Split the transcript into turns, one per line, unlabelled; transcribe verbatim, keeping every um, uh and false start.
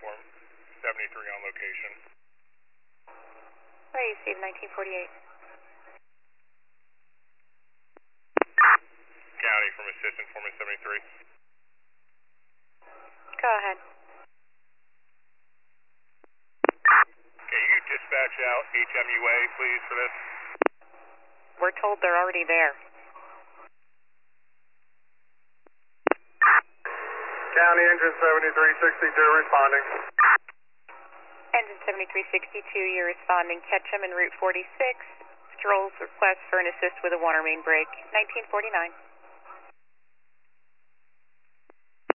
Form seventy-three on location.
Where you received nineteen forty-eight.
County from Assistant Foreman seventy-three.
Go ahead.
Can you dispatch out H M U A, please, for this?
We're told they're already there.
County Engine seventy-three sixty-two responding.
Engine seventy-three sixty-two, you're responding. Ketchum en route forty-six. Stroll's request for an assist with a water main break. nineteen forty-nine.